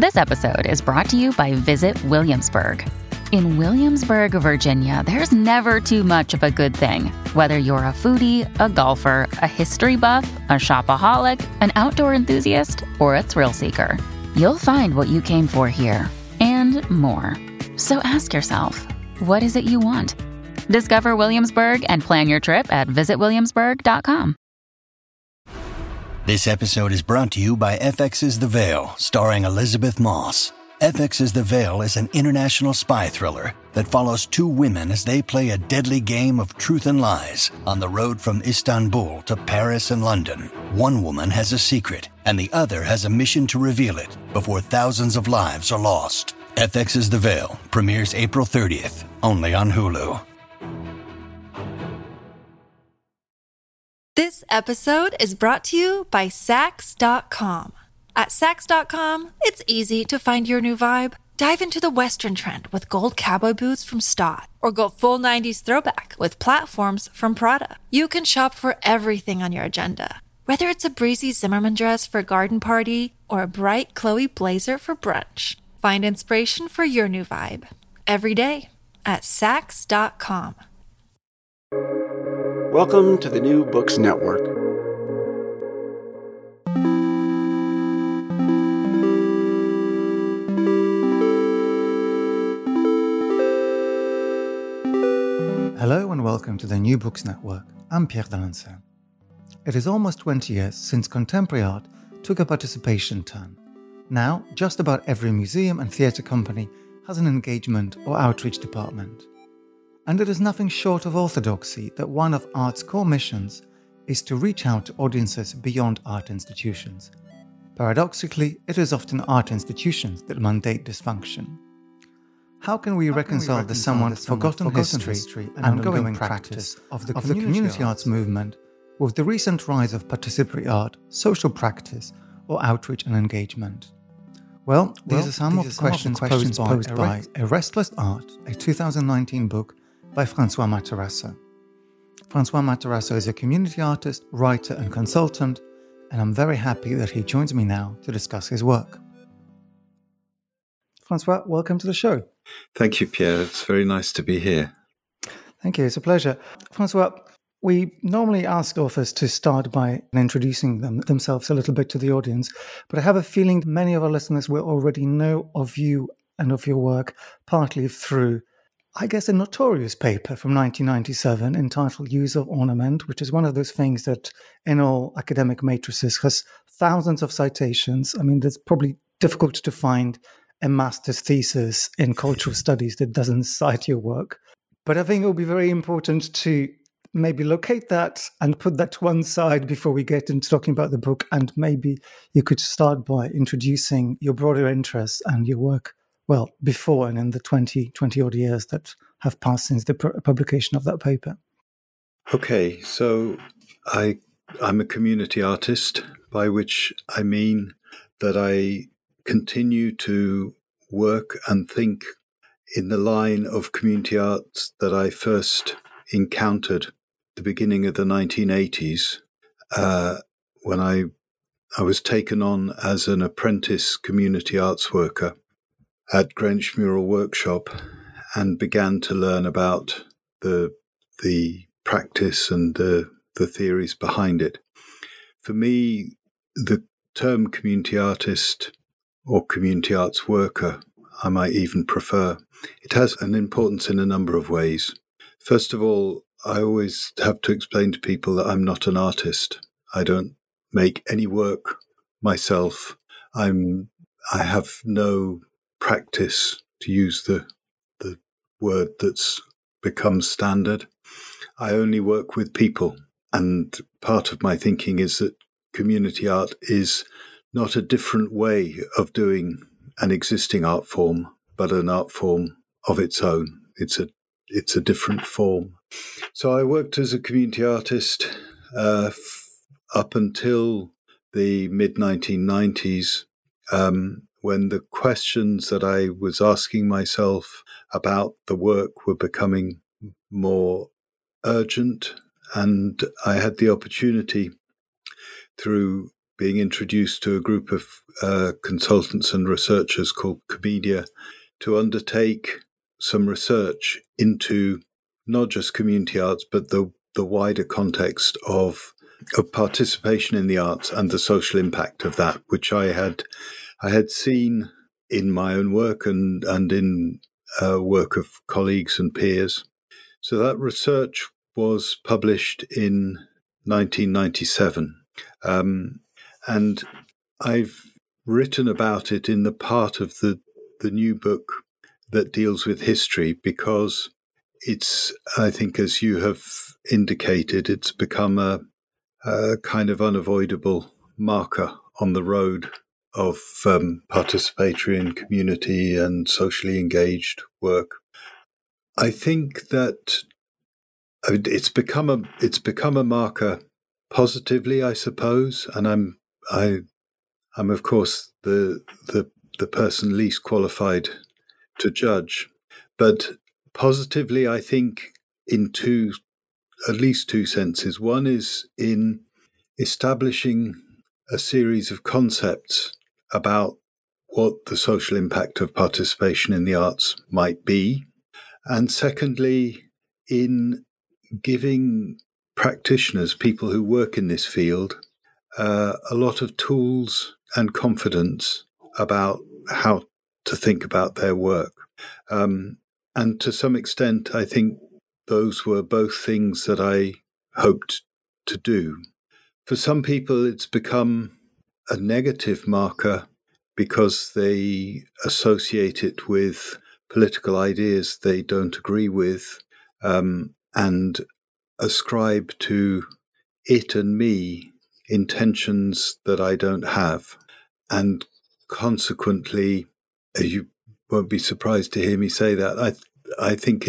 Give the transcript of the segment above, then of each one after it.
This episode is brought to you by Visit Williamsburg. In Williamsburg, Virginia, there's never too much of a good thing. Whether you're a foodie, a golfer, a history buff, a shopaholic, an outdoor enthusiast, or a thrill seeker, you'll find what you came for here and more. So ask yourself, what is it you want? Discover Williamsburg and plan your trip at visitwilliamsburg.com. This episode is brought to you by FX's The Veil, starring Elizabeth Moss. FX's The Veil is an international spy thriller that follows two women as they play a deadly game of truth and lies on the road from Istanbul to Paris and London. One woman has a secret, and the other has a mission to reveal it before thousands of lives are lost. FX's The Veil premieres April 30th, only on Hulu. This episode is brought to you by Sax.com. At Sax.com, it's easy to find your new vibe. Dive into the Western trend with gold cowboy boots from Stott, or go full 90s throwback with platforms from Prada. You can shop for everything on your agenda, whether it's a breezy Zimmermann dress for a garden party or a bright Chloe blazer for brunch. Find inspiration for your new vibe every day at Sax.com. Welcome to the New Books Network. Hello and welcome to the New Books Network. I'm Pierre Delancey. It is almost 20 years since contemporary art took a participation turn. Now, just about every museum and theatre company has an engagement or outreach department. And it is nothing short of orthodoxy that one of art's core missions is to reach out to audiences beyond art institutions. Paradoxically, it is often art institutions that mandate this function. How can we reconcile the somewhat forgotten history and ongoing practice of the community arts movement with the recent rise of participatory art, social practice, or outreach and engagement? Well, these are some of the questions posed by A Restless Art, a 2019 book by François Matarasso. François Matarasso is a community artist, writer and consultant, and I'm very happy that he joins me now to discuss his work. François, welcome to the show. Thank you, Pierre. It's very nice to be here. Thank you. It's a pleasure. François, we normally ask authors to start by introducing themselves a little bit to the audience, but I have a feeling many of our listeners will already know of you and of your work, partly through, I guess, a notorious paper from 1997 entitled Use of Ornament, which is one of those things that in all academic matrices has thousands of citations. I mean, it's probably difficult to find a master's thesis in cultural studies that doesn't cite your work. But I think it will be very important to maybe locate that and put that to one side before we get into talking about the book. And maybe you could start by introducing your broader interests and your work, well, before and in the 20 odd years that have passed since the publication of that paper. Okay, so I'm a community artist, by which I mean that I continue to work and think in the line of community arts that I first encountered at the beginning of the 1980s, when I was taken on as an apprentice community arts worker at Greenwich Mural Workshop and began to learn about the practice and the theories behind it. For me, the term community artist or community arts worker, I might even prefer, it has an importance in a number of ways. First of all, I always have to explain to people that I'm not an artist. I don't make any work myself. I have no practice, to use the word that's become standard. I only work with people. And part of my thinking is that community art is not a different way of doing an existing art form, but an art form of its own. It's a different form. So I worked as a community artist up until the mid-1990s, when the questions that I was asking myself about the work were becoming more urgent, and I had the opportunity through being introduced to a group of consultants and researchers called Comedia to undertake some research into not just community arts, but the wider context of participation in the arts and the social impact of that, which I had seen in my own work and in work of colleagues and peers. So that research was published in 1997. And I've written about it in the part of the new book that deals with history, because it's, I think, as you have indicated, it's become a kind of unavoidable marker on the road of participatory and community and socially engaged work. I think that it's become a marker positively, I suppose, and I'm of course the person least qualified to judge, but positively, I think, in at least two senses. One is in establishing a series of concepts about what the social impact of participation in the arts might be. And secondly, in giving practitioners, people who work in this field, a lot of tools and confidence about how to think about their work. And to some extent, I think those were both things that I hoped to do. For some people, it's become a negative marker because they associate it with political ideas they don't agree with, and ascribe to it and me intentions that I don't have. And consequently, you won't be surprised to hear me say that, I think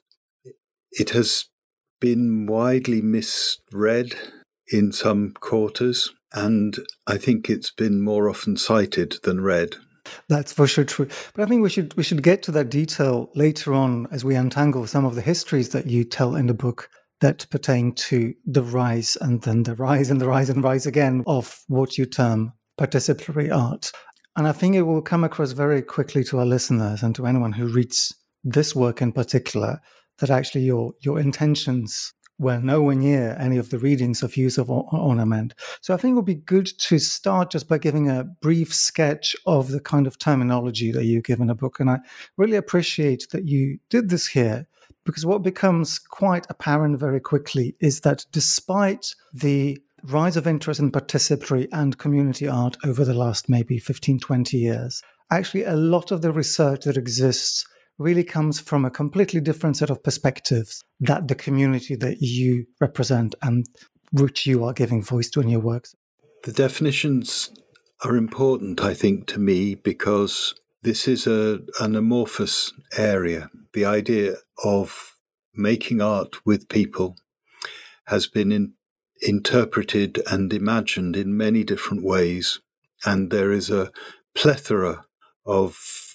it has been widely misread in some quarters, and I think it's been more often cited than read. That's for sure true. But I think we should get to that detail later on as we untangle some of the histories that you tell in the book that pertain to the rise and then the rise and the rise and rise again of what you term participatory art. And I think it will come across very quickly to our listeners and to anyone who reads this work in particular that actually your intentions were nowhere near any of the readings of use of ornament. So I think it would be good to start just by giving a brief sketch of the kind of terminology that you give in a book. And I really appreciate that you did this here, because what becomes quite apparent very quickly is that despite the rise of interest in participatory and community art over the last maybe 15, 20 years, actually a lot of the research that exists really comes from a completely different set of perspectives that the community that you represent and which you are giving voice to in your works. The definitions are important, I think, to me, because this is an amorphous area. The idea of making art with people has been interpreted and imagined in many different ways, and there is a plethora of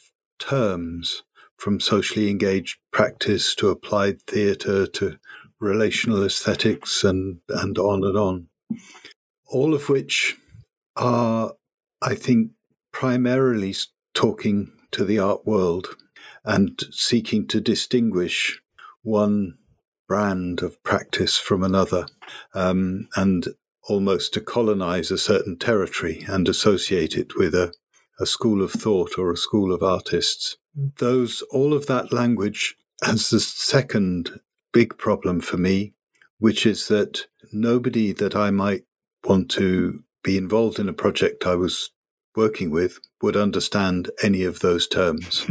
terms, from socially engaged practice to applied theatre to relational aesthetics and on and on, all of which are, I think, primarily talking to the art world and seeking to distinguish one brand of practice from another, and almost to colonize a certain territory and associate it with a school of thought or a school of artists. All of that language has the second big problem for me, which is that nobody that I might want to be involved in a project I was working with would understand any of those terms.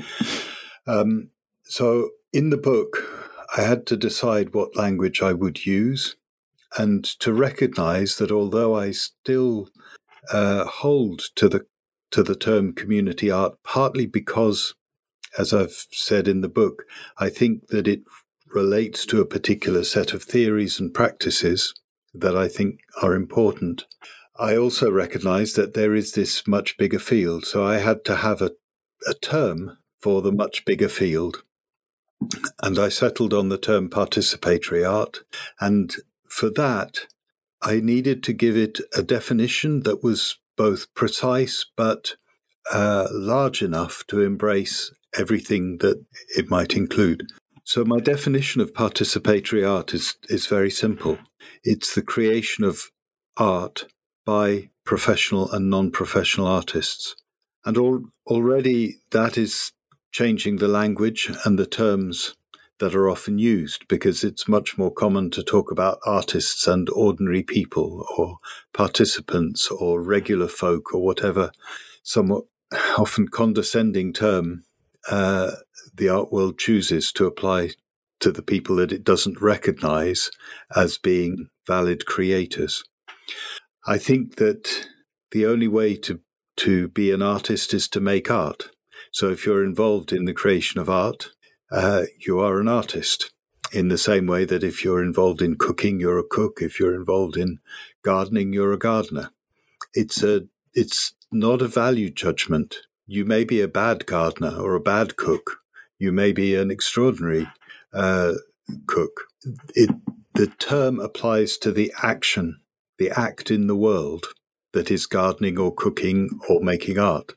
So in the book, I had to decide what language I would use, and to recognize that although I still hold to the term community art, partly because, as I've said in the book, I think that it relates to a particular set of theories and practices that I think are important. I also recognize that there is this much bigger field, so I had to have a term for the much bigger field. And I settled on the term participatory art. And for that, I needed to give it a definition that was both precise but large enough to embrace everything that it might include. So my definition of participatory art is very simple. It's the creation of art by professional and non-professional artists. And already that is changing the language and the terms that are often used, because it's much more common to talk about artists and ordinary people or participants or regular folk or whatever somewhat often condescending term the art world chooses to apply to the people that it doesn't recognize as being valid creators. I think that the only way to be an artist is to make art. So if you're involved in the creation of art, you are an artist, in the same way that if you're involved in cooking, you're a cook. If you're involved in gardening, you're a gardener. It's not a value judgment. You may be a bad gardener or a bad cook. You may be an extraordinary cook. The term applies to the action, the act in the world that is gardening or cooking or making art.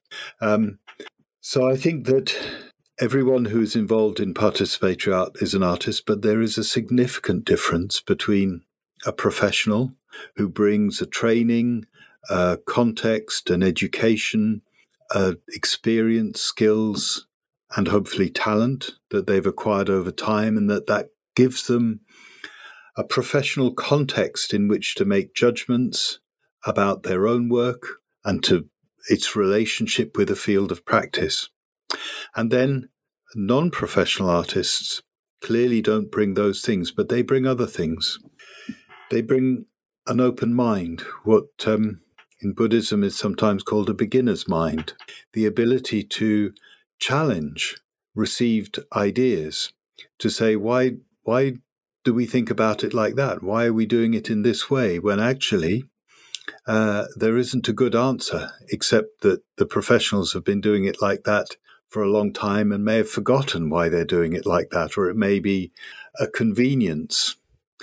So I think that everyone who's involved in participatory art is an artist, but there is a significant difference between a professional who brings a training, context, an education, experience, skills, and hopefully talent that they've acquired over time, and that gives them a professional context in which to make judgments about their own work and to its relationship with a field of practice. And then non-professional artists clearly don't bring those things, but they bring other things. They bring an open mind, what in Buddhism is sometimes called a beginner's mind, the ability to challenge received ideas, to say, why do we think about it like that? Why are we doing it in this way when actually there isn't a good answer, except that the professionals have been doing it like that for a long time and may have forgotten why they're doing it like that, or it may be a convenience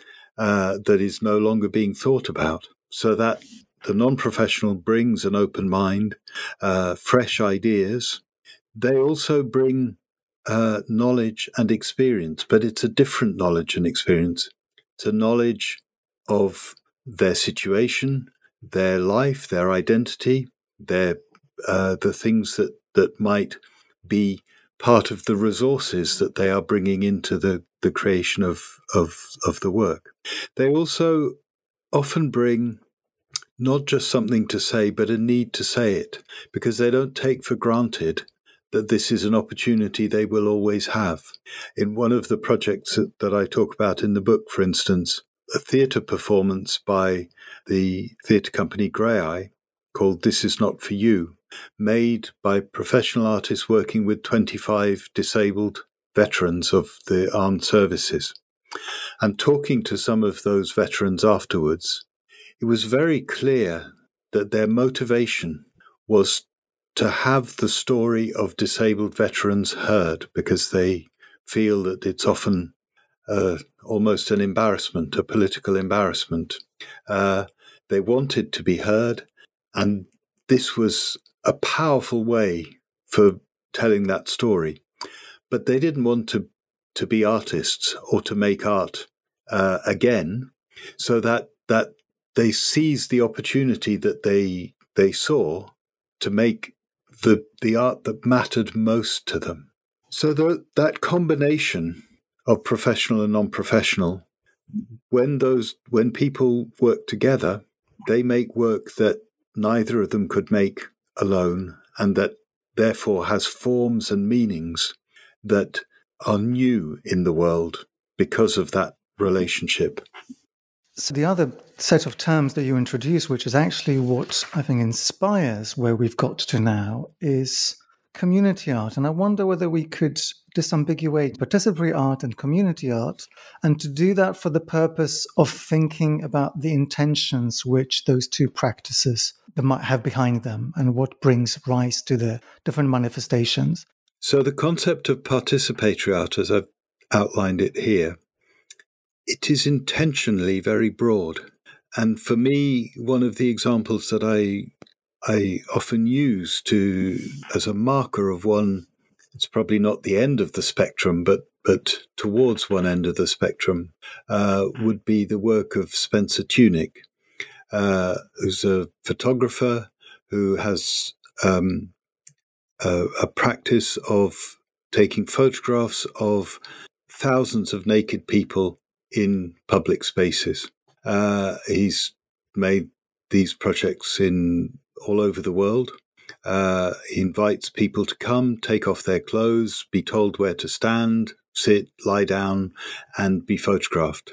that is no longer being thought about. So that the non-professional brings an open mind, fresh ideas. They also bring knowledge and experience, but it's a different knowledge and experience. It's a knowledge of their situation, their life, their identity, the things that might be part of the resources that they are bringing into the creation of the work. They also often bring not just something to say, but a need to say it, because they don't take for granted that this is an opportunity they will always have. In one of the projects that I talk about in the book, for instance, a theatre performance by the theatre company Grey called This Is Not For You, made by professional artists working with 25 disabled veterans of the armed services. And talking to some of those veterans afterwards, it was very clear that their motivation was to have the story of disabled veterans heard, because they feel that it's often almost an embarrassment, a political embarrassment. They wanted to be heard, and this was a powerful way for telling that story. But they didn't want to be artists or to make art again, so that they seized the opportunity that they saw to make the art that mattered most to them. So that combination of professional and non-professional, when people work together, they make work that neither of them could make alone, and that therefore has forms and meanings that are new in the world because of that relationship. So the other set of terms that you introduce, which is actually what I think inspires where we've got to now, is community art. And I wonder whether we could disambiguate participatory art and community art, and to do that for the purpose of thinking about the intentions which those two practices might have behind them and what brings rise to the different manifestations. So the concept of participatory art, as I've outlined it here, it is intentionally very broad. And for me, one of the examples that I often use as a marker of one, it's probably not the end of the spectrum, but towards one end of the spectrum, would be the work of Spencer Tunick, who's a photographer who has a practice of taking photographs of thousands of naked people in public spaces. He's made these projects all over the world. He invites people to come, take off their clothes, be told where to stand, sit, lie down, and be photographed.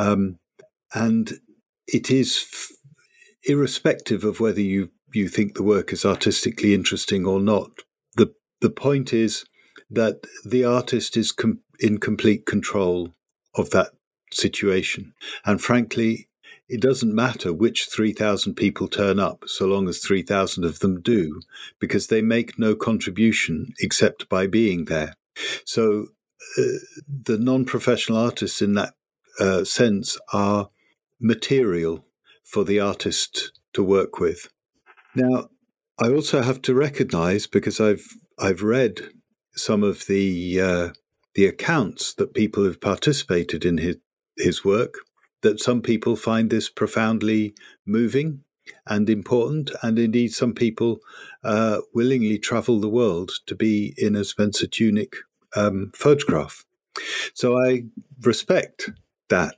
And it is irrespective of whether you think the work is artistically interesting or not. The point is that the artist is in complete control of that situation. And frankly, it doesn't matter which 3,000 people turn up, so long as 3,000 of them do, because they make no contribution except by being there. So the non-professional artists in that sense are material for the artist to work with. Now, I also have to recognize, because I've read some of the accounts that people who've participated in his work, that some people find this profoundly moving and important, and indeed some people willingly travel the world to be in a Spencer Tunick photograph. So I respect that.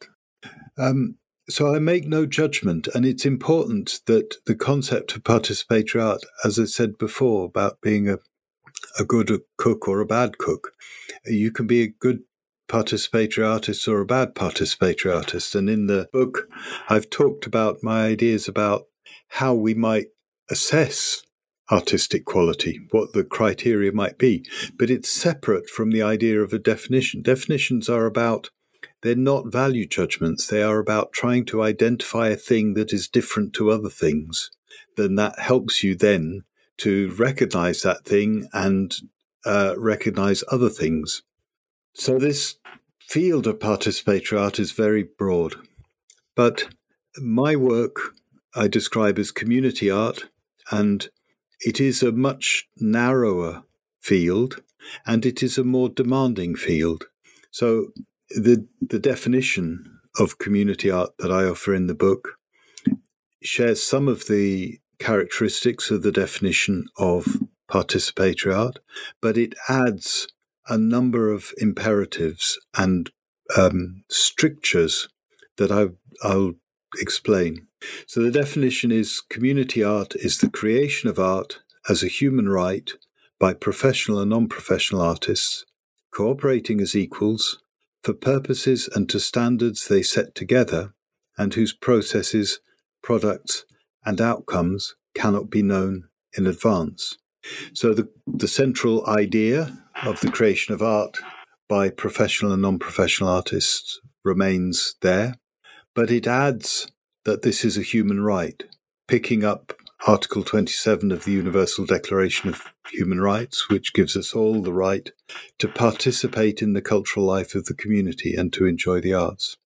So I make no judgment, and it's important that the concept of participatory art, as I said before, about being a good cook or a bad cook, you can be a good participatory artist or a bad participatory artist. And in the book, I've talked about my ideas about how we might assess artistic quality, what the criteria might be. But it's separate from the idea of a definition. Definitions are they're not value judgments. They are about trying to identify a thing that is different to other things. Then that helps you then to recognize that thing and recognize other things. So this field of participatory art is very broad. But my work I describe as community art, and it is a much narrower field, and it is a more demanding field. So the definition of community art that I offer in the book shares some of the characteristics of the definition of participatory art, but it adds a number of imperatives and strictures that I'll explain. So the definition is: community art is the creation of art as a human right by professional and non-professional artists, cooperating as equals for purposes and to standards they set together, and whose processes, products, and outcomes cannot be known in advance. So the central idea of the creation of art by professional and non-professional artists remains there, but it adds that this is a human right, picking up Article 27 of the Universal Declaration of Human Rights, which gives us all the right to participate in the cultural life of the community and to enjoy the arts.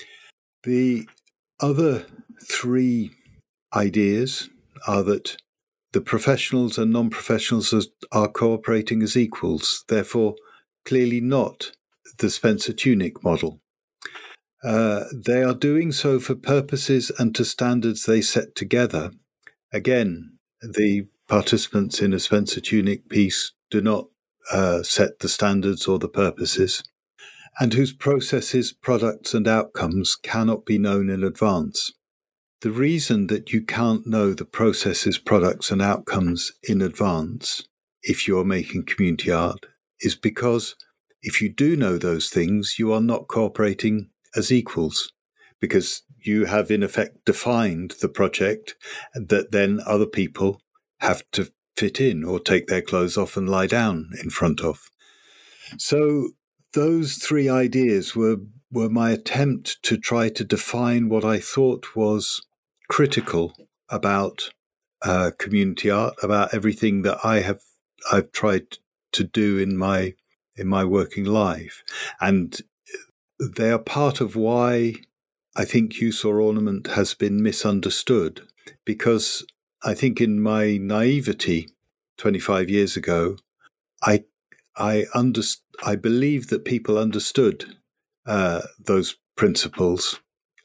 The other three ideas are that the professionals and non-professionals are cooperating as equals, therefore clearly not the Spencer Tunick model. They are doing so for purposes and to standards they set together. Again, the participants in a Spencer Tunick piece do not set the standards or the purposes, and whose processes, products, and outcomes cannot be known in advance. The reason that you can't know the processes, products, and outcomes in advance if you're making community art is because if you do know those things, you are not cooperating as equals, because you have in effect defined the project that then other people have to fit in or take their clothes off and lie down in front of. So those three ideas were my attempt to try to define what I thought was critical about community art, about everything that I've tried to do in my working life, and they are part of why I think use or ornament has been misunderstood, because I think in my naivety 25 years ago, I believe that people understood those principles.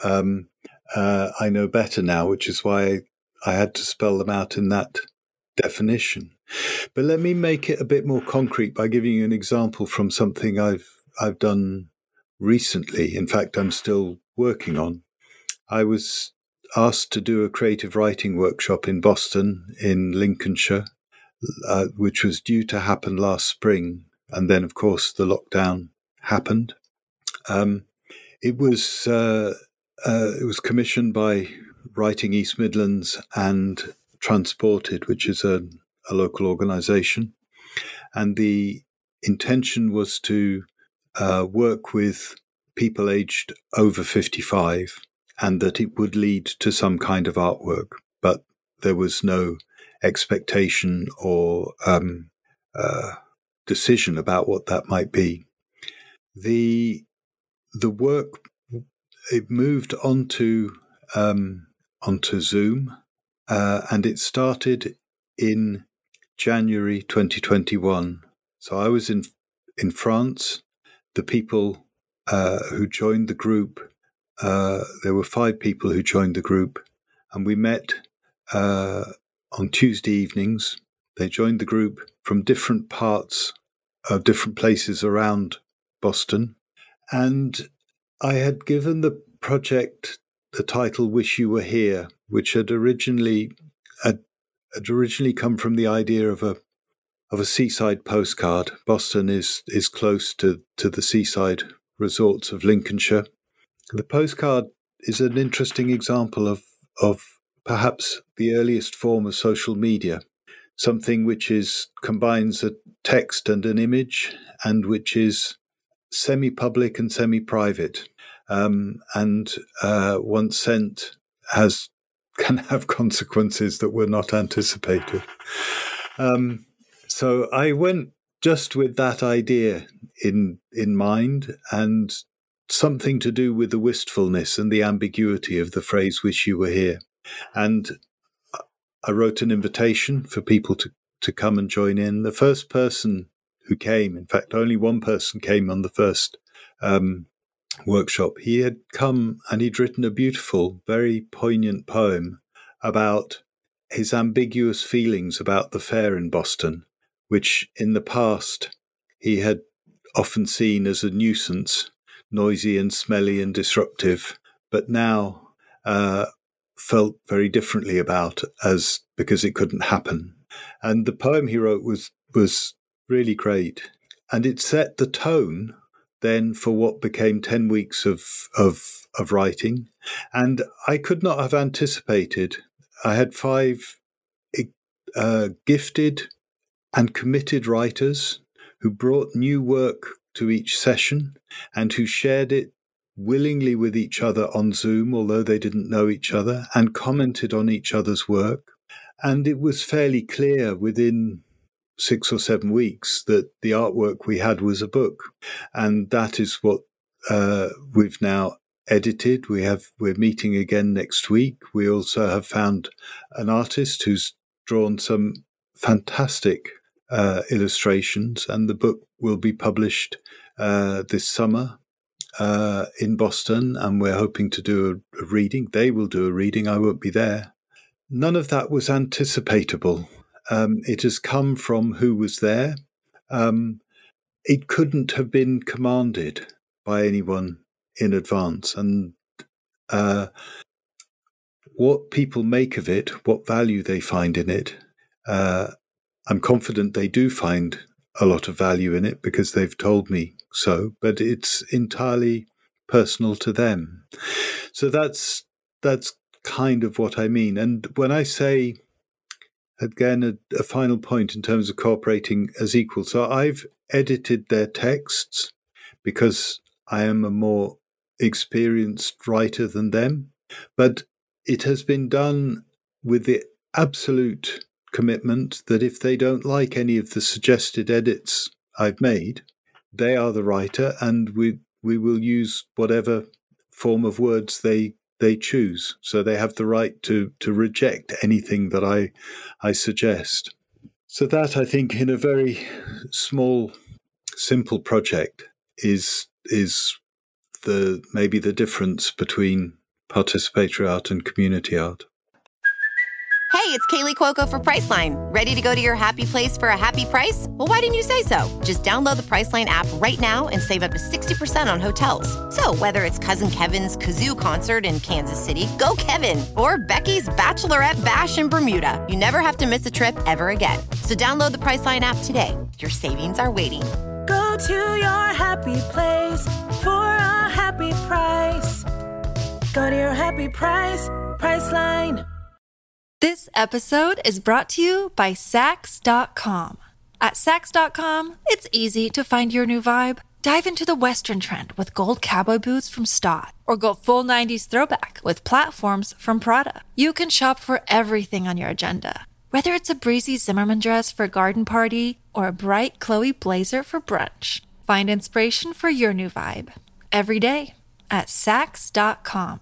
I know better now, which is why I had to spell them out in that definition. But let me make it a bit more concrete by giving you an example from something I've done recently. In fact, I'm still working on. I was asked to do a creative writing workshop in Boston, in Lincolnshire, which was due to happen last spring. And then, of course, the lockdown happened. It was commissioned by Writing East Midlands and Transported, which is a local organisation. And the intention was to work with people aged over 55, and that it would lead to some kind of artwork. But there was no expectation or decision about what that might be. The work, it moved onto Zoom, and it started in January 2021. So I was in France. The people who joined the group, there were 5 people who joined the group, and we met on Tuesday evenings. They joined the group from different parts of different places around Boston. And I had given the project the title "Wish You Were Here," which had originally come from the idea of a seaside postcard. Boston is close to the seaside resorts of Lincolnshire. The postcard is an interesting example of perhaps the earliest form of social media, something which combines a text and an image, and which is semi-public and semi-private, and once sent can have consequences that were not anticipated. So I went just with that idea in mind, and something to do with the wistfulness and the ambiguity of the phrase "wish you were here." And I wrote an invitation for people to come and join in. The first person who came, in fact, only one person came on the first workshop. He had come and he'd written a beautiful, very poignant poem about his ambiguous feelings about the fair in Boston, which in the past he had often seen as a nuisance, noisy and smelly and disruptive, but now felt very differently about, because it couldn't happen. And the poem he wrote was really great, and it set the tone then for what became 10 weeks of writing. And I could not have anticipated. I had 5 gifted and committed writers who brought new work to each session and who shared it willingly with each other on Zoom, although they didn't know each other, and commented on each other's work. And it was fairly clear within 6 or 7 weeks that the artwork we had was a book. And that is what we've now edited. We're meeting again next week. We also have found an artist who's drawn some fantastic illustrations, and the book will be published this summer in Boston, and we're hoping to do a reading. They will do a reading. I won't be there. None of that was anticipatable. It has come from who was there. It couldn't have been commanded by anyone in advance. And what people make of it, what value they find in it, I'm confident they do find a lot of value in it because they've told me so, but it's entirely personal to them. So that's kind of what I mean. And when I say, again, a final point in terms of cooperating as equals, so I've edited their texts because I am a more experienced writer than them, but it has been done with the absolute commitment that if they don't like any of the suggested edits I've made, they are the writer, and we will use whatever form of words they choose. So they have the right to reject anything that I suggest. So that, I think, in a very small, simple project is maybe the difference between participatory art and community art. Hey, it's Kaylee Cuoco for Priceline. Ready to go to your happy place for a happy price? Well, why didn't you say so? Just download the Priceline app right now and save up to 60% on hotels. So whether it's Cousin Kevin's Kazoo Concert in Kansas City, go Kevin, or Becky's Bachelorette Bash in Bermuda, you never have to miss a trip ever again. So download the Priceline app today. Your savings are waiting. Go to your happy place for a happy price. Go to your happy price, Priceline. This episode is brought to you by Sax.com. At Sax.com, it's easy to find your new vibe. Dive into the Western trend with gold cowboy boots from Stott, or go full 90s throwback with platforms from Prada. You can shop for everything on your agenda, whether it's a breezy Zimmermann dress for a garden party or a bright Chloe blazer for brunch. Find inspiration for your new vibe every day at Sax.com.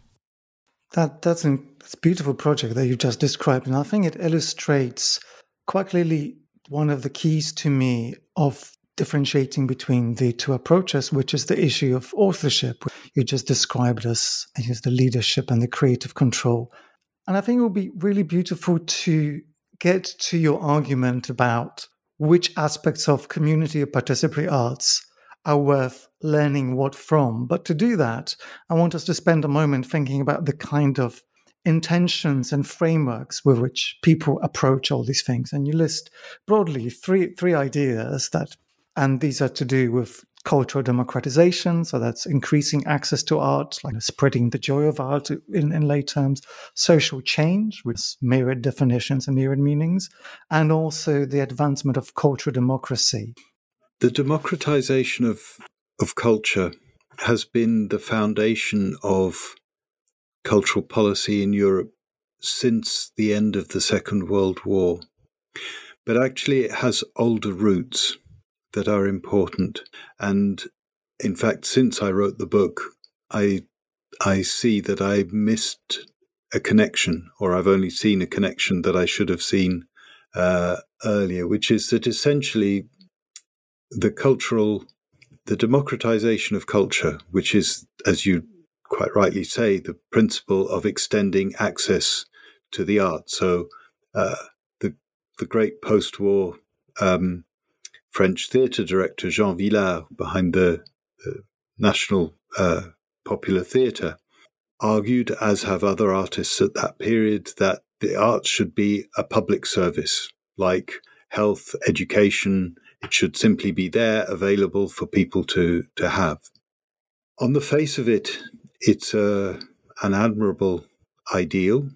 That's a beautiful project that you've just described, and I think it illustrates quite clearly one of the keys to me of differentiating between the two approaches, which is the issue of authorship. You just described as the leadership and the creative control. And I think it would be really beautiful to get to your argument about which aspects of community or participatory arts are worth learning what from. But to do that, I want us to spend a moment thinking about the kind of intentions and frameworks with which people approach all these things. And you list broadly three ideas and these are to do with cultural democratization, so that's increasing access to art, like spreading the joy of art in lay terms, social change with myriad definitions and myriad meanings, and also the advancement of cultural democracy. The democratization of culture has been the foundation of cultural policy in Europe since the end of the Second World War. But actually it has older roots that are important. And in fact, since I wrote the book, I see that I missed a connection, or I've only seen a connection that I should have seen earlier, which is that essentially the democratization of culture, which is, as you quite rightly say, the principle of extending access to the art. So the great post-war French theatre director Jean Vilar, behind the National Popular Theatre, argued, as have other artists at that period, that the arts should be a public service, like health, education. It should simply be there, available for people to have. On the face of it, it's an admirable ideal,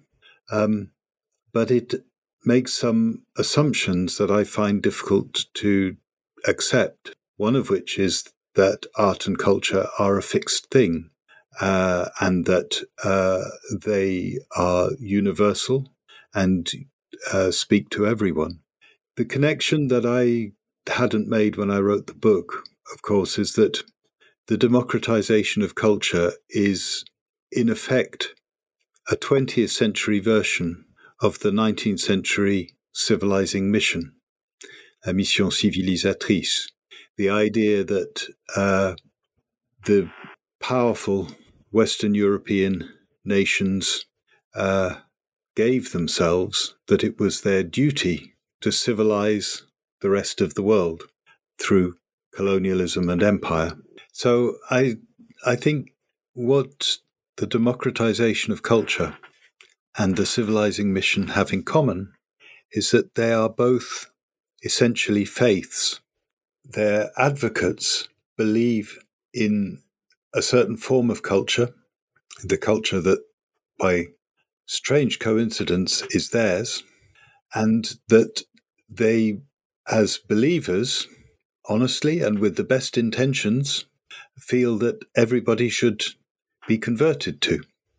but it makes some assumptions that I find difficult to accept, one of which is that art and culture are a fixed thing, and that they are universal and speak to everyone. The connection that I hadn't made when I wrote the book, of course, is that the democratization of culture is, in effect, a 20th century version of the 19th century civilizing mission, a mission civilisatrice. The idea that the powerful Western European nations gave themselves, that it was their duty to civilize the rest of the world through colonialism and empire. So I think what the democratization of culture and the civilizing mission have in common is that they are both essentially faiths. Their advocates believe in a certain form of culture, the culture that, by strange coincidence, is theirs, and that they, as believers, honestly and with the best intentions, feel that everybody should be converted to.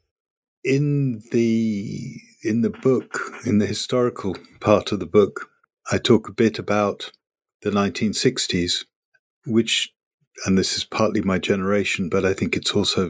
In the book, in the historical part of the book, I talk a bit about the 1960s, which, and this is partly my generation, but I think it's also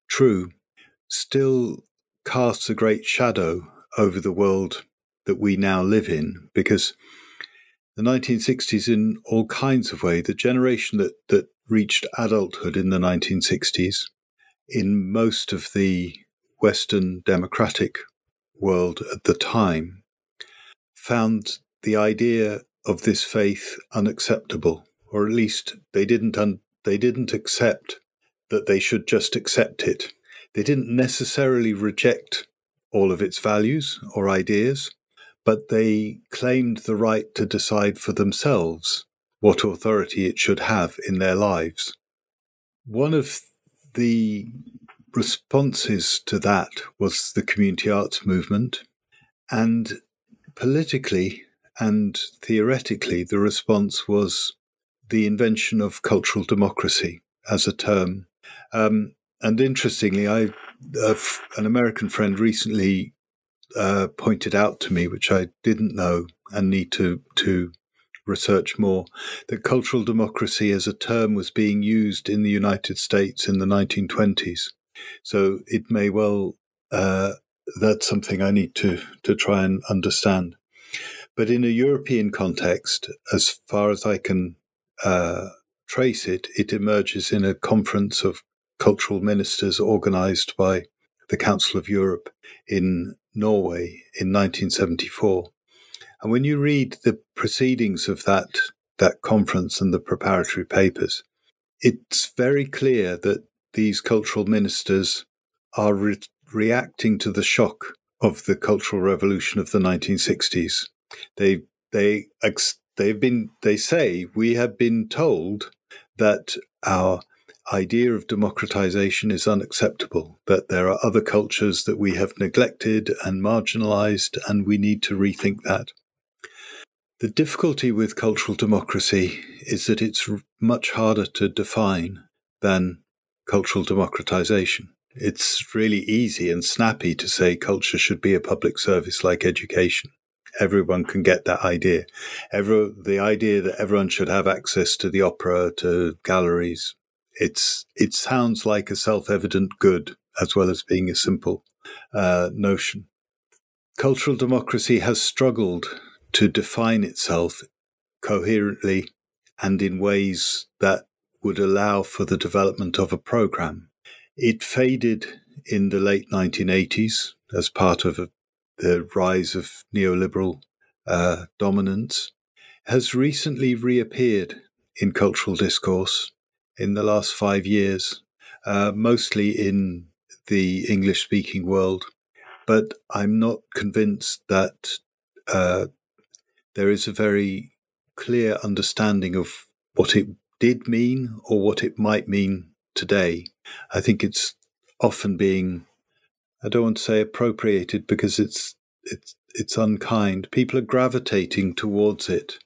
true, still casts a great shadow over the world that we now live in, because the 1960s, in all kinds of ways, the generation that reached adulthood in the 1960s, in most of the Western democratic world at the time, found the idea of this faith unacceptable, or at least they didn't accept that they should just accept it. They didn't necessarily reject all of its values or ideas, but they claimed the right to decide for themselves what authority it should have in their lives. One of the responses to that was the community arts movement, and politically and theoretically, the response was the invention of cultural democracy as a term. And interestingly, an American friend recently pointed out to me, which I didn't know and need to research more, that cultural democracy as a term was being used in the United States in the 1920s. So it may well, that's something I need to try and understand. But in a European context, as far as I can trace it, it emerges in a conference of cultural ministers organized by the Council of Europe in Norway in 1974. And when you read the proceedings of that conference and the preparatory papers, it's very clear that these cultural ministers are reacting to the shock of the Cultural Revolution of the 1960s. They say, we have been told that our idea of democratization is unacceptable, that there are other cultures that we have neglected and marginalized, and we need to rethink that. The difficulty with cultural democracy is that it's much harder to define than cultural democratization. It's really easy and snappy to say culture should be a public service like education. Everyone can get that idea. The idea that everyone should have access to the opera, to galleries, it sounds like a self-evident good as well as being a simple notion. Cultural democracy has struggled to define itself coherently and in ways that would allow for the development of a program. It faded in the late 1980s as part of the rise of neoliberal dominance, has recently reappeared in cultural discourse in the last 5 years, mostly in the English-speaking world. But I'm not convinced that there is a very clear understanding of what it did mean or what it might mean today. I think it's often being, I don't want to say appropriated because it's unkind. People are gravitating towards it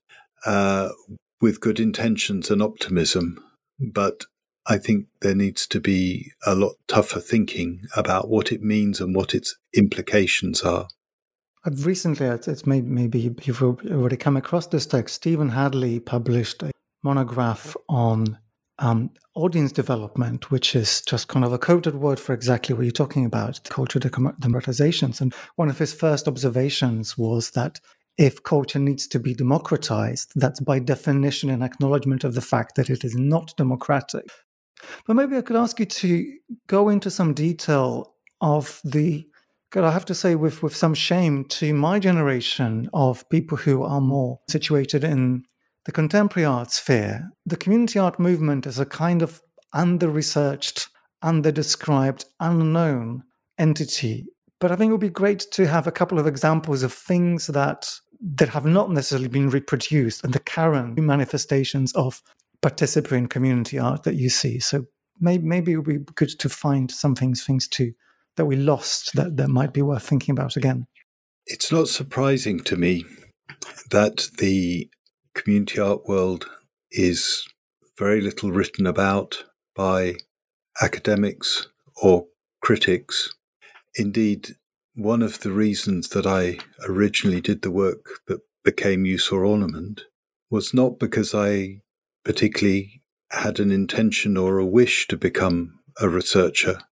with good intentions and optimism, but I think there needs to be a lot tougher thinking about what it means and what its implications are. I've recently, it's maybe you've already come across this text. Stephen Hadley published a monograph on audience development, which is just kind of a coded word for exactly what you're talking about, cultural democratizations. And one of his first observations was that if culture needs to be democratized, that's by definition an acknowledgement of the fact that it is not democratic. But maybe I could ask you to go into some detail of I have to say with some shame to my generation of people who are more situated in the contemporary art sphere, the community art movement is a kind of under-researched, under-described, unknown entity. But I think it would be great to have a couple of examples of things that have not necessarily been reproduced and the current manifestations of participatory community art that you see. So maybe it would be good to find some things that we lost that might be worth thinking about again. It's not surprising to me that the community art world is very little written about by academics or critics. Indeed, one of the reasons that I originally did the work that became Use or Ornament was not because I particularly had an intention or a wish to become a researcher,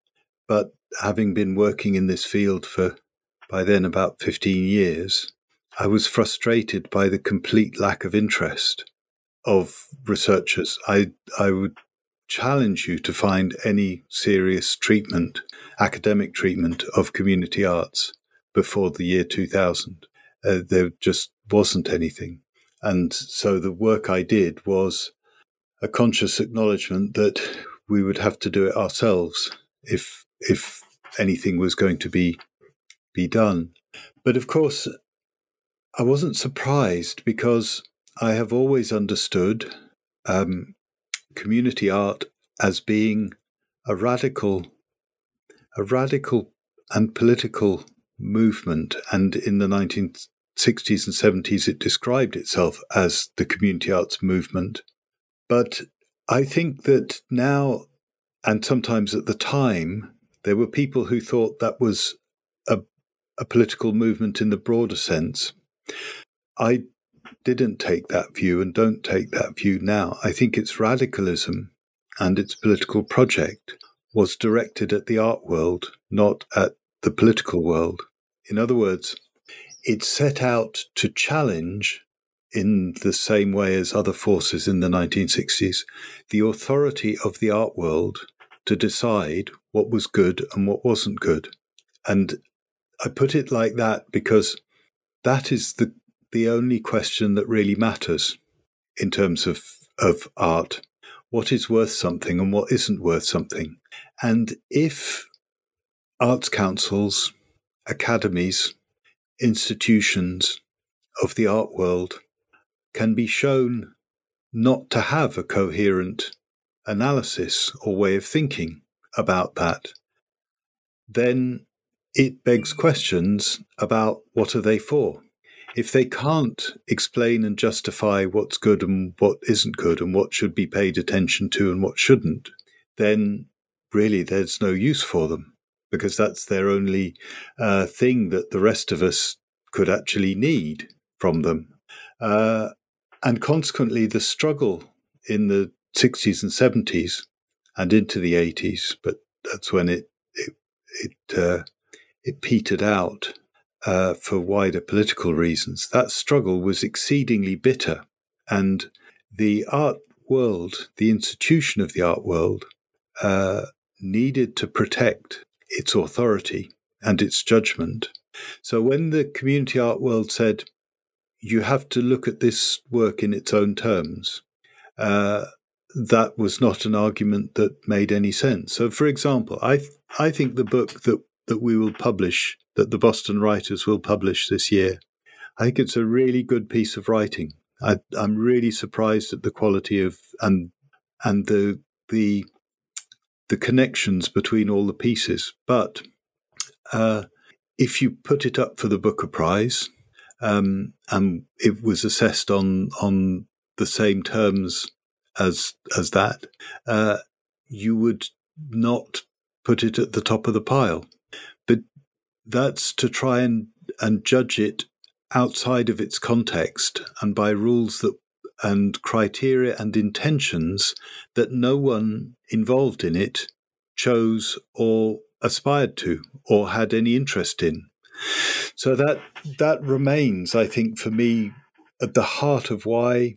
But having been working in this field for, by then, about 15 years, I was frustrated by the complete lack of interest of researchers. I would challenge you to find any serious treatment, academic treatment of community arts before the year 2000. There just wasn't anything. And so the work I did was a conscious acknowledgement that we would have to do it ourselves if anything was going to be done. But of course, I wasn't surprised, because I have always understood community art as being a radical and political movement. And in the 1960s and 70s, it described itself as the community arts movement. But I think that now, and sometimes at the time, there were people who thought that was a political movement in the broader sense. I didn't take that view and don't take that view now. I think its radicalism and its political project was directed at the art world, not at the political world. In other words, it set out to challenge, in the same way as other forces in the 1960s, the authority of the art world to decide what was good and what wasn't good. And I put it like that because that is the only question that really matters in terms of art. What is worth something and what isn't worth something? And if arts councils, academies, institutions of the art world can be shown not to have a coherent analysis or way of thinking about that, then it begs questions about what are they for. If they can't explain and justify what's good and what isn't good and what should be paid attention to and what shouldn't, then really there's no use for them, because that's their only thing that the rest of us could actually need from them. And consequently, the struggle in the 60s and 70s and into the 80s, but that's when it petered out for wider political reasons. That struggle was exceedingly bitter, and the art world, the institution of the art world, needed to protect its authority and its judgment. So when the community art world said, you have to look at this work in its own terms, that was not an argument that made any sense. So, for example, I think the book that we will publish, that the Boston writers will publish this year, I think it's a really good piece of writing. I'm really surprised at the quality of and the connections between all the pieces. But if you put it up for the Booker Prize, and it was assessed on the same terms as that, you would not put it at the top of the pile. But that's to try and judge it outside of its context and by rules that and criteria and intentions that no one involved in it chose or aspired to or had any interest in. So that remains, I think, for me, at the heart of why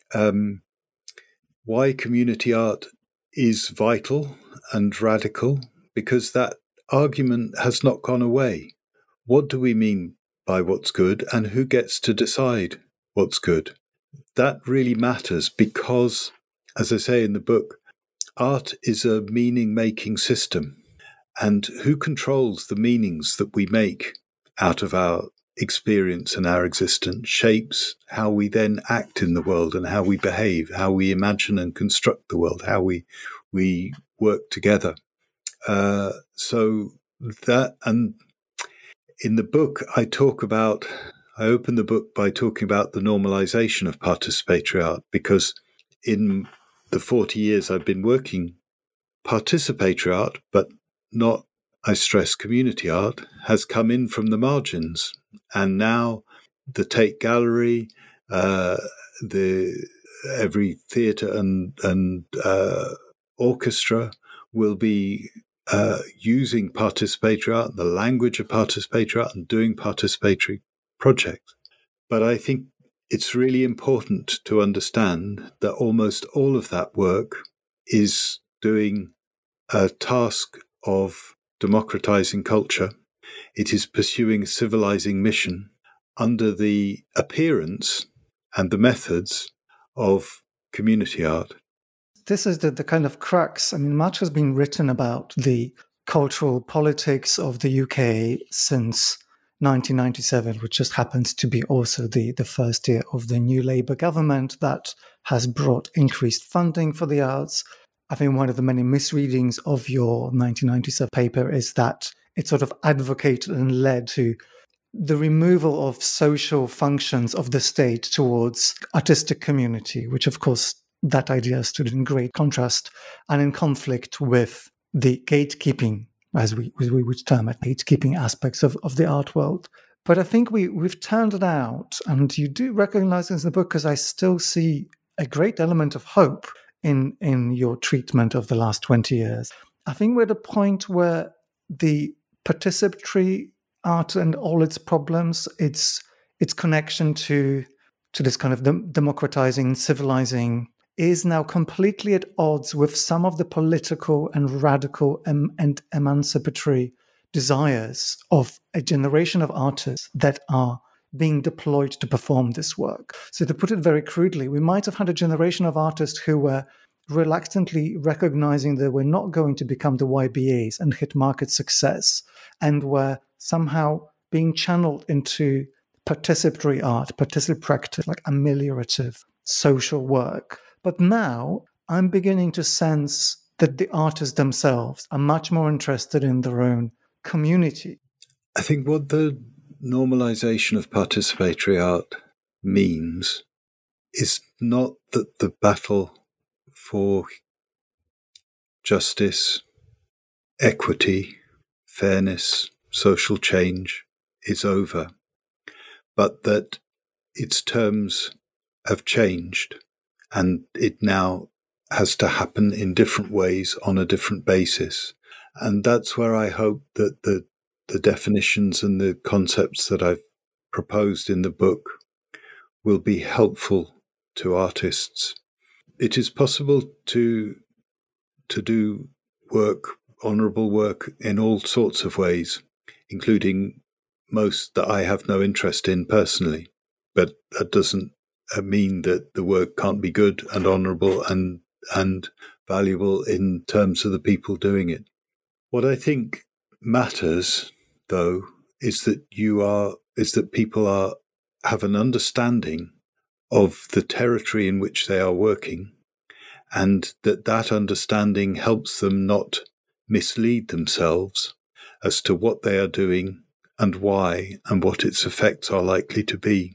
community art is vital and radical, because that argument has not gone away. What do we mean by what's good, and who gets to decide what's good? That really matters because, as I say in the book, art is a meaning-making system. And who controls the meanings that we make out of our experience and our existence shapes how we then act in the world and how we behave, how we imagine and construct the world, how we work together. So that, and in the book, I open the book by talking about the normalization of participatory art, because in the 40 years I've been working, participatory art, but not, I stress, community art, has come in from the margins. And now the Tate Gallery, every theatre and orchestra will be using participatory art, the language of participatory art, and doing participatory projects. But I think it's really important to understand that almost all of that work is doing a task of democratizing culture. It is pursuing a civilizing mission under the appearance and the methods of community art. This is the kind of crux. I mean, much has been written about the cultural politics of the UK since 1997, which just happens to be also the first year of the new Labour government that has brought increased funding for the arts. I think one of the many misreadings of your 1997 paper is that it sort of advocated and led to the removal of social functions of the state towards artistic community, which of course that idea stood in great contrast and in conflict with the gatekeeping, as we would term it, gatekeeping aspects of the art world. But I think we've turned it out, and you do recognize this in the book, because I still see a great element of hope in your treatment of the last 20 years. I think we're at a point where the participatory art and all its problems, its connection to this kind of democratizing, civilizing, is now completely at odds with some of the political and radical and emancipatory desires of a generation of artists that are being deployed to perform this work. So to put it very crudely, we might have had a generation of artists who were reluctantly recognizing that we're not going to become the YBAs and hit market success, and were somehow being channeled into participatory art, participatory practice, like ameliorative social work. But now I'm beginning to sense that the artists themselves are much more interested in their own community. I think what the normalization of participatory art means is not that the battle for justice, equity, fairness, social change is over, but that its terms have changed. And it now has to happen in different ways on a different basis. And that's where I hope that the definitions and the concepts that I've proposed in the book will be helpful to artists. It is possible to do work, honourable work, in all sorts of ways, including most that I have no interest in personally. But that doesn't mean that the work can't be good and honourable and valuable in terms of the people doing it. What I think matters, though, is that people have an understanding of the territory in which they are working, and that understanding helps them not mislead themselves as to what they are doing and why and what its effects are likely to be.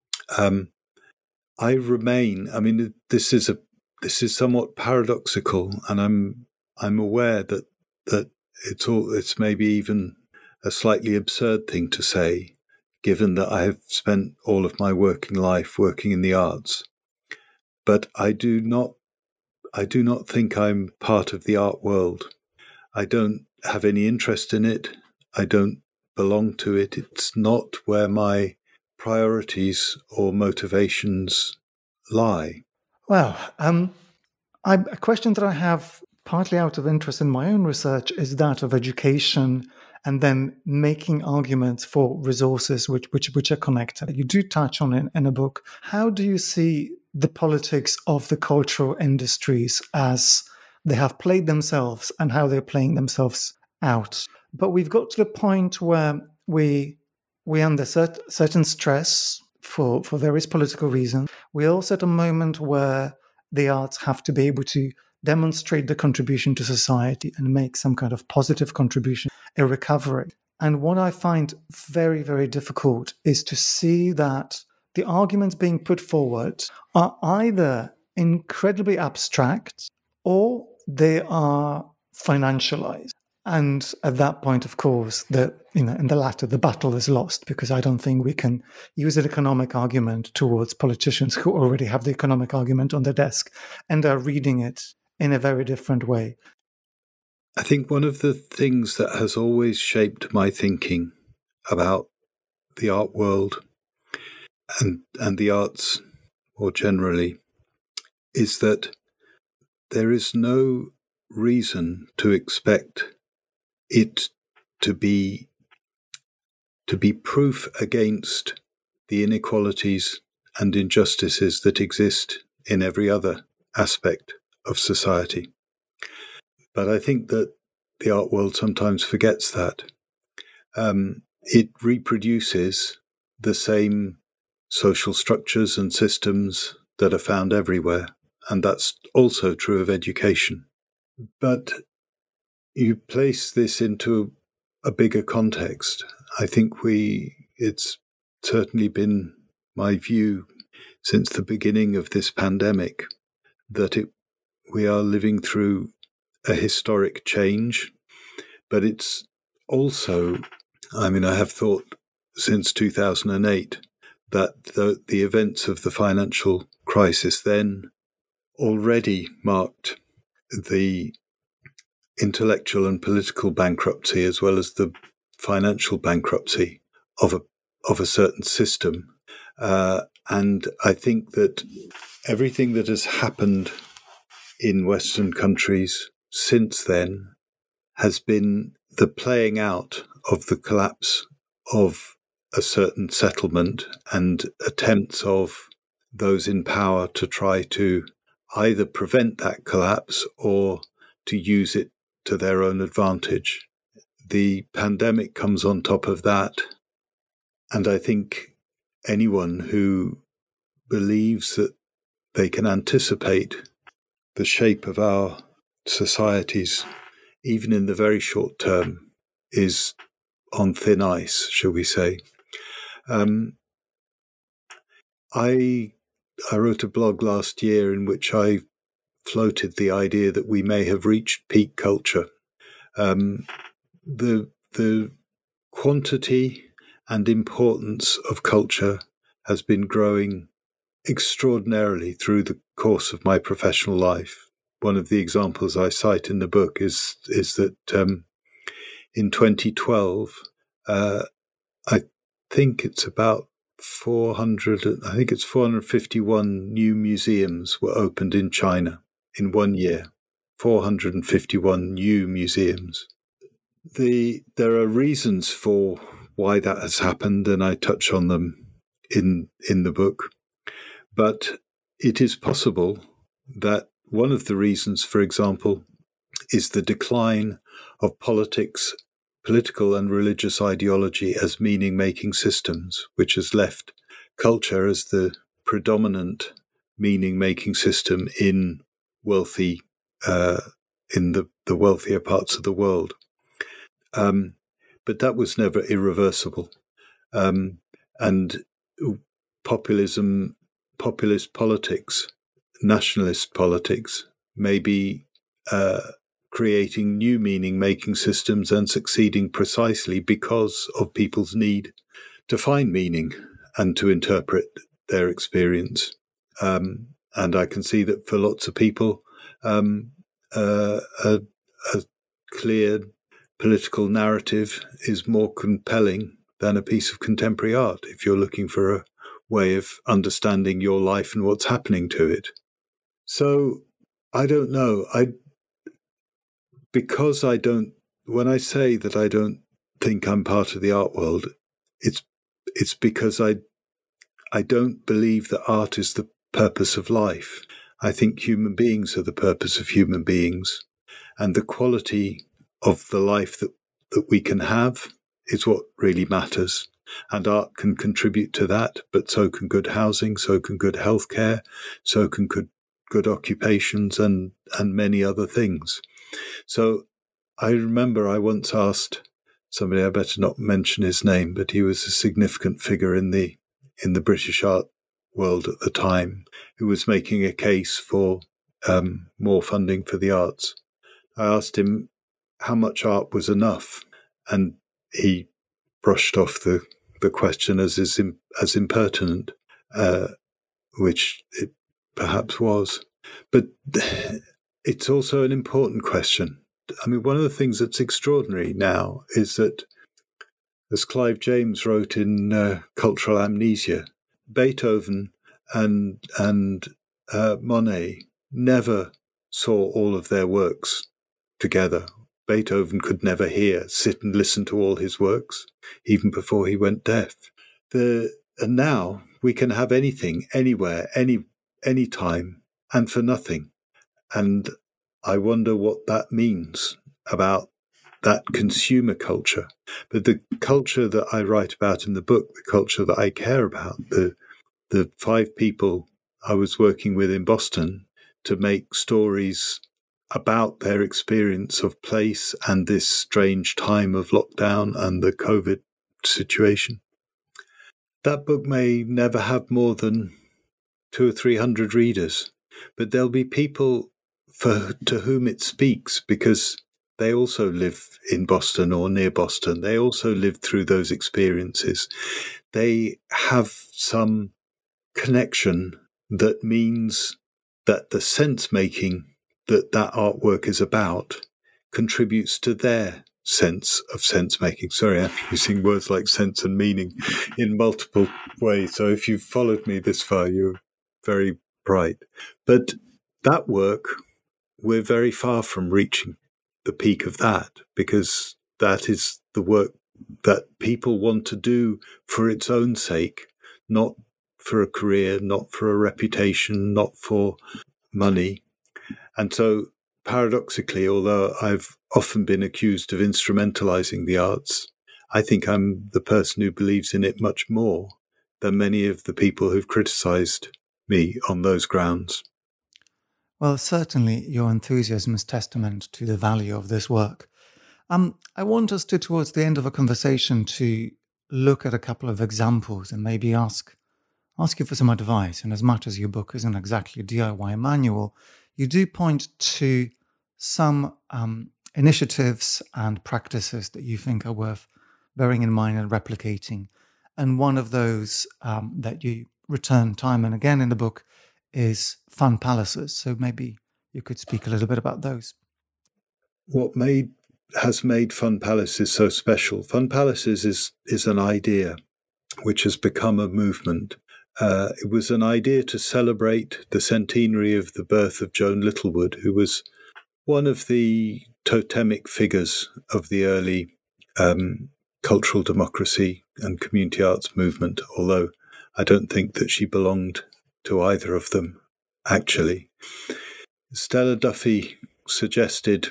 This is somewhat paradoxical, and I'm aware that it's maybe even a slightly absurd thing to say, given that I have spent all of my working life working in the arts. But I do not think I'm part of the art world. I don't have any interest in it. I don't belong to it. It's not where my priorities or motivations lie. Well, a question that I have partly out of interest in my own research is that of education, and then making arguments for resources which are connected. You do touch on it in a book. How do you see the politics of the cultural industries as they have played themselves and how they're playing themselves out? But we've got to the point where we under certain stress for various political reasons. We're also at a moment where the arts have to be able to demonstrate the contribution to society and make some kind of positive contribution, a recovery. And what I find very, very difficult is to see that the arguments being put forward are either incredibly abstract or they are financialized. And at that point, of course, in the latter, the battle is lost, because I don't think we can use an economic argument towards politicians who already have the economic argument on their desk and are reading it in a very different way. I think one of the things that has always shaped my thinking about the art world and the arts more generally is that there is no reason to expect it to be proof against the inequalities and injustices that exist in every other aspect of society. But I think that the art world sometimes forgets that. It reproduces the same social structures and systems that are found everywhere, and that's also true of education. But you place this into a bigger context. I think it's certainly been my view since the beginning of this pandemic that we are living through a historic change, but it's also, I have thought since 2008 that the events of the financial crisis then already marked the intellectual and political bankruptcy as well as the financial bankruptcy of a certain system. And I think that everything that has happened in Western countries since then has been the playing out of the collapse of a certain settlement and attempts of those in power to try to either prevent that collapse or to use it to their own advantage. The pandemic comes on top of that, and I think anyone who believes that they can anticipate the shape of our societies, even in the very short term, is on thin ice, shall we say. I wrote a blog last year in which I floated the idea that we may have reached peak culture. The quantity and importance of culture has been growing extraordinarily through the course of my professional life. One of the examples I cite in the book is that in 2012, I think it's about 451 new museums were opened in China in 1 year. 451 new museums. There are reasons for why that has happened, and I touch on them in the book. But it is possible that one of the reasons, for example, is the decline of political and religious ideology as meaning-making systems, which has left culture as the predominant meaning-making system in the wealthier parts of the world. But that was never irreversible. And populist politics, nationalist politics, may be creating new meaning-making systems and succeeding precisely because of people's need to find meaning and to interpret their experience. And I can see that for lots of people, a clear political narrative is more compelling than a piece of contemporary art if you're looking for a way of understanding your life and what's happening to it. So I don't know. When I say that I don't think I'm part of the art world, it's because I don't believe that art is the purpose of life. I think human beings are the purpose of human beings, and the quality of the life that we can have is what really matters. And art can contribute to that, but so can good housing, so can good healthcare, so can good occupations and many other things. So I remember I once asked somebody, I better not mention his name, but he was a significant figure in the British art world at the time, who was making a case for more funding for the arts. I asked him how much art was enough, and he brushed off the question as impertinent, which it perhaps was. But it's also an important question. I mean, one of the things that's extraordinary now is that, as Clive James wrote in Cultural Amnesia, Beethoven and Monet never saw all of their works together. Beethoven could never sit and listen to all his works, even before he went deaf. And now we can have anything, anywhere, any time, and for nothing. And I wonder what that means about that consumer culture. But the culture that I write about in the book, the culture that I care about, the 5 people I was working with in Boston to make stories about their experience of place and this strange time of lockdown and the COVID situation. That book may never have more than 200 or 300 readers, but there'll be people to whom it speaks because they also live in Boston or near Boston. They also lived through those experiences. They have some connection that means that the sense-making that artwork is about contributes to their sense of sense-making. Sorry, I'm using words like sense and meaning in multiple ways. So if you've followed me this far, you're very bright. But that work, we're very far from reaching the peak of that, because that is the work that people want to do for its own sake, not for a career, not for a reputation, not for money. And so, paradoxically, although I've often been accused of instrumentalizing the arts, I think I'm the person who believes in it much more than many of the people who've criticized me on those grounds. Well, certainly your enthusiasm is testament to the value of this work. I want us to, towards the end of a conversation, to look at a couple of examples and maybe ask you for some advice. And as much as your book isn't exactly a DIY manual, you do point to some initiatives and practices that you think are worth bearing in mind and replicating. And one of those that you return time and again in the book is fun palaces. So maybe you could speak a little bit about those. What has made Fun Palaces so special? Fun Palaces is an idea which has become a movement. It was an idea to celebrate the centenary of the birth of Joan Littlewood, who was one of the totemic figures of the early cultural democracy and community arts movement, although I don't think that she belonged to either of them, actually. Stella Duffy suggested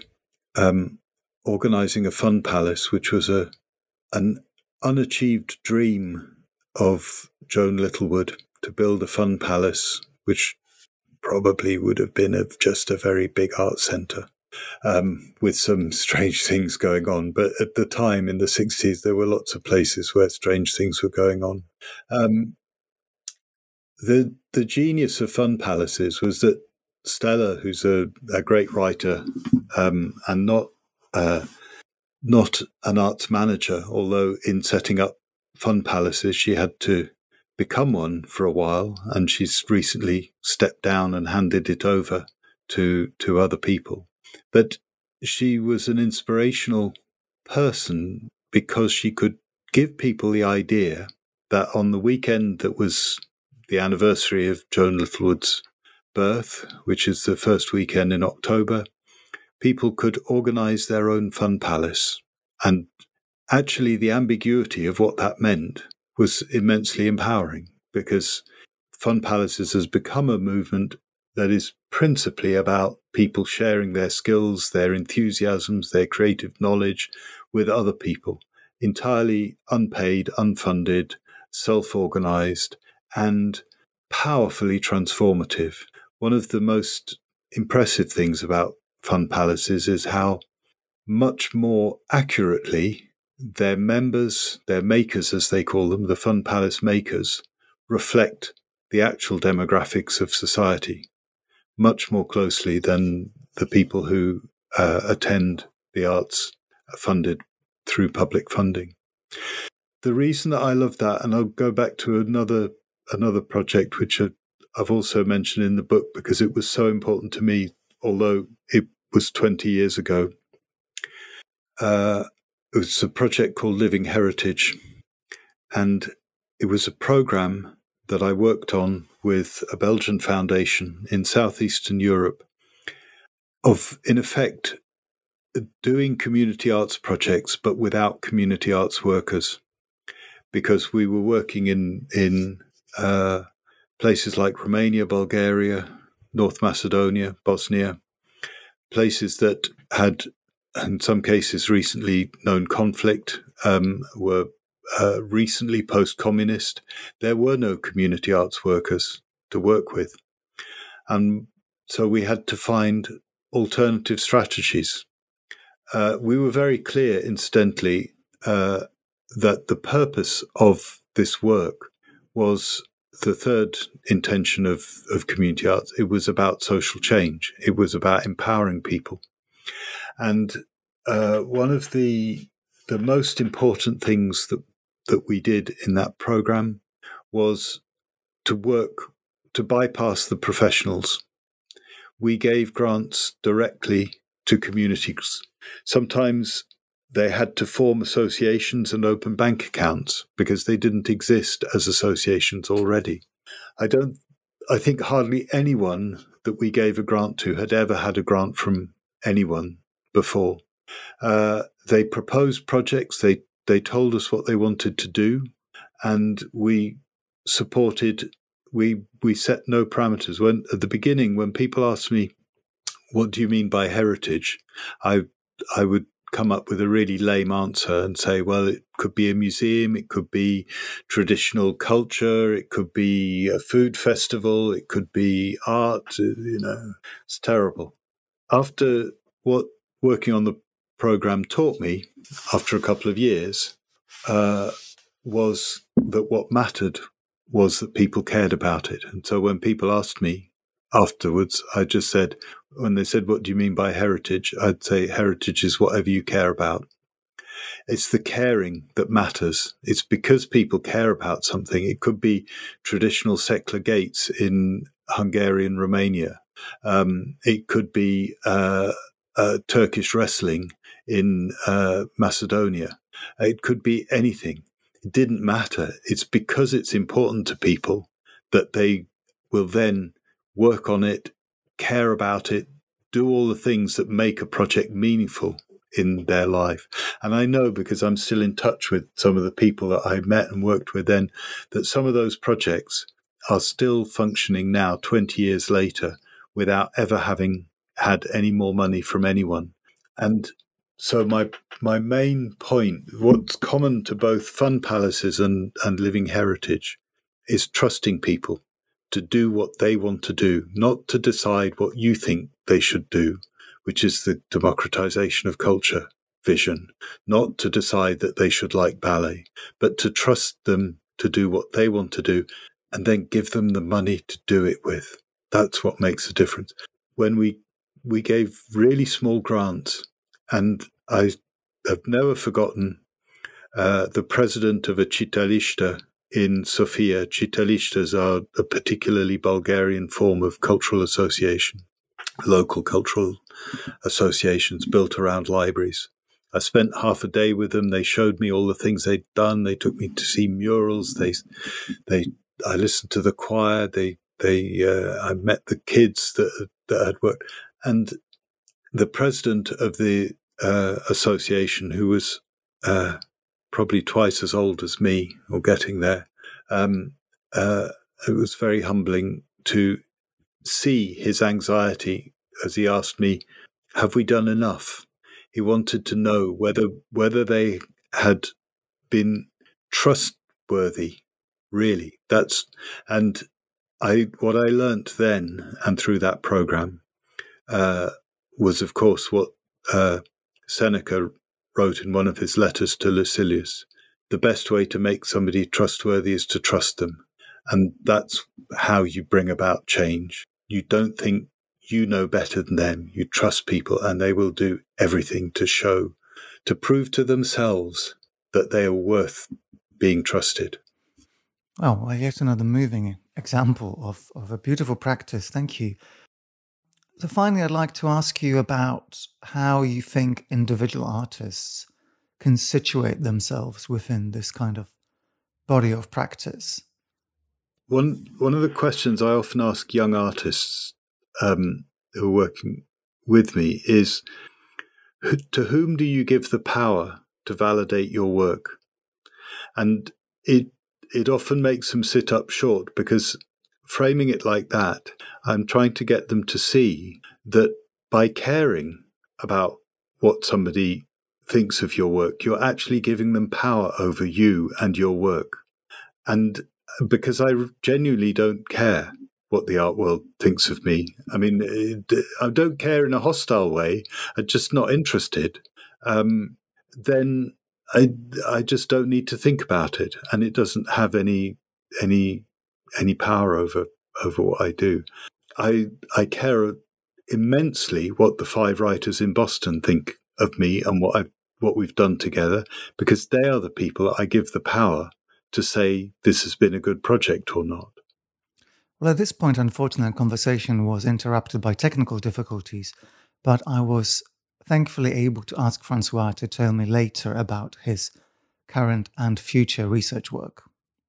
organising a fun palace, which was an unachieved dream of Joan Littlewood, to build a fun palace, which probably would have been just a very big art centre, with some strange things going on. But at the time, in the 60s, there were lots of places where strange things were going on. The genius of Fun Palaces was that Stella, who's a great writer and not an arts manager, although in setting up Fun Palaces she had to become one for a while, and she's recently stepped down and handed it over to other people. But she was an inspirational person because she could give people the idea that on the weekend that was the anniversary of Joan Littlewood's birth, which is the first weekend in October, people could organise their own fun palace. And actually the ambiguity of what that meant was immensely empowering, because Fun Palaces has become a movement that is principally about people sharing their skills, their enthusiasms, their creative knowledge with other people, entirely unpaid, unfunded, self-organised, and powerfully transformative. One of the most impressive things about Fun Palaces is how much more accurately their members, their makers as they call them, the Fun Palace makers, reflect the actual demographics of society much more closely than the people who attend the arts funded through public funding. The reason that I love that, and I'll go back to another project which I've also mentioned in the book because it was so important to me, although it was 20 years ago, it was a project called Living Heritage, and it was a program that I worked on with a Belgian foundation in southeastern Europe of, in effect, doing community arts projects, but without community arts workers, because we were working in places like Romania, Bulgaria, North Macedonia, Bosnia, places that had, in some cases, recently known conflict, were recently post-communist. There were no community arts workers to work with. And so we had to find alternative strategies. We were very clear, incidentally, that the purpose of this work was the third intention of community arts. It was about social change. It was about empowering people. And one of the most important things that we did in that program was to work to bypass the professionals. We gave grants directly to communities. Sometimes they had to form associations and open bank accounts because they didn't exist as associations already. I think hardly anyone that we gave a grant to had ever had a grant from anyone before. They proposed projects, they told us what they wanted to do, and we supported, we set no parameters. When at the beginning, when people asked me, what do you mean by heritage? I would come up with a really lame answer and say, well, it could be a museum, it could be traditional culture, it could be a food festival, it could be art, it's terrible. After what working on the program taught me, after a couple of years, was that what mattered was that people cared about it. And so when people asked me afterwards, I just said, when they said, what do you mean by heritage? I'd say heritage is whatever you care about. It's the caring that matters. It's because people care about something. It could be traditional Sekla gates in Hungarian Romania. It could be Turkish wrestling in Macedonia. It could be anything. It didn't matter. It's because it's important to people that they will then work on it, care about it, do all the things that make a project meaningful in their life. And I know, because I'm still in touch with some of the people that I met and worked with then, that some of those projects are still functioning now, 20 years later, without ever having had any more money from anyone. And so my main point, what's common to both Fun Palaces and Living Heritage, is trusting people to do what they want to do, not to decide what you think they should do, which is the democratization of culture vision, not to decide that they should like ballet, but to trust them to do what they want to do and then give them the money to do it with. That's what makes a difference. When we gave really small grants, and I have never forgotten the president of a Citalista in Sofia. Citalistas are a particularly Bulgarian form of cultural association, local cultural associations built around libraries. I spent half a day with them. They showed me all the things they'd done. They took me to see murals. I listened to the choir. I met the kids that had worked. And the president of the association, who was probably twice as old as me, or getting there, it was very humbling to see his anxiety as he asked me, have we done enough? He wanted to know whether they had been trustworthy, really. What I learnt then and through that program was, of course, what Seneca wrote in one of his letters to Lucilius. The best way to make somebody trustworthy is to trust them. And that's how you bring about change. You don't think you know better than them. You trust people, and they will do everything to prove to themselves that they are worth being trusted. Oh, well, yet another moving example of a beautiful practice. Thank you. So finally, I'd like to ask you about how you think individual artists can situate themselves within this kind of body of practice. One of the questions I often ask young artists who are working with me is, to whom do you give the power to validate your work? And it often makes them sit up short, because framing it like that, I'm trying to get them to see that by caring about what somebody thinks of your work, you're actually giving them power over you and your work. And because I genuinely don't care what the art world thinks of me. I mean, I don't care in a hostile way. I'm just not interested. Then I just don't need to think about it, and it doesn't have any power over what I do. I care immensely what the 5 writers in Boston think of me and what we've done together, because they are the people I give the power to say this has been a good project or not. Well, at this point, unfortunately, the conversation was interrupted by technical difficulties, but I was thankfully able to ask Francois to tell me later about his current and future research work.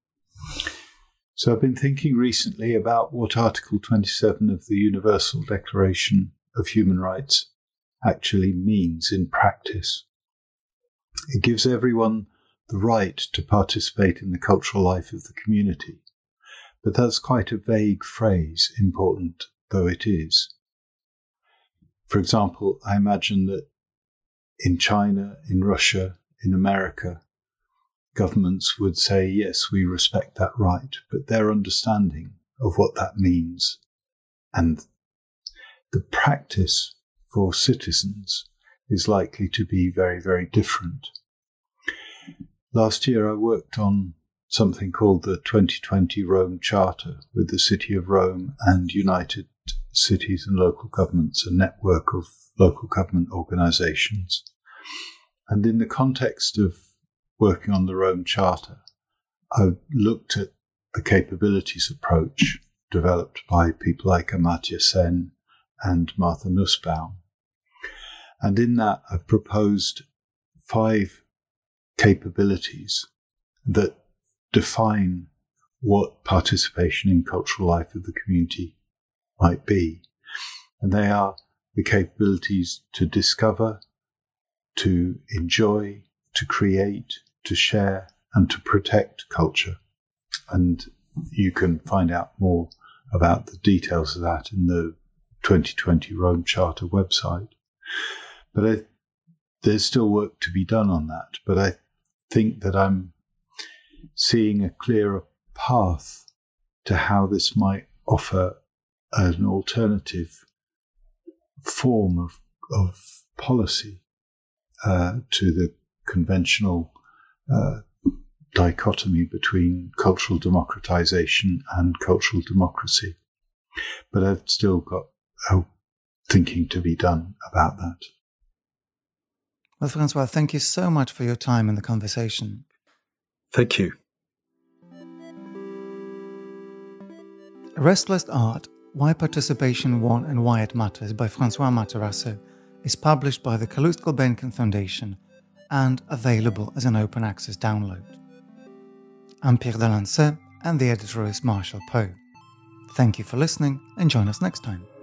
So I've been thinking recently about what Article 27 of the Universal Declaration of Human Rights actually means in practice. It gives everyone the right to participate in the cultural life of the community, but that's quite a vague phrase, important though it is. For example, I imagine that in China, in Russia, in America, governments would say, yes, we respect that right, but their understanding of what that means and the practice for citizens is likely to be very, very different. Last year I worked on something called the 2020 Rome Charter with the City of Rome and United Cities and Local Governments, a network of local government organisations. And in the context of working on the Rome Charter, I looked at the capabilities approach developed by people like Amartya Sen and Martha Nussbaum. And in that, I proposed 5 capabilities that define what participation in cultural life of the community might be. And they are the capabilities to discover, to enjoy, to create, to share, and to protect culture. And you can find out more about the details of that in the 2020 Rome Charter website. But there's still work to be done on that. But I think that I'm seeing a clearer path to how this might offer an alternative form of policy to the conventional dichotomy between cultural democratization and cultural democracy. But I've still got thinking to be done about that. Well, Francois, thank you so much for your time in the conversation. Thank you. Restless Art, Why Participation Won and Why It Matters by Francois Matarasso is published by the Calouste Gulbenkian Foundation and available as an open access download. I'm Pierre Delancey and the editor is Marshall Poe. Thank you for listening and join us next time.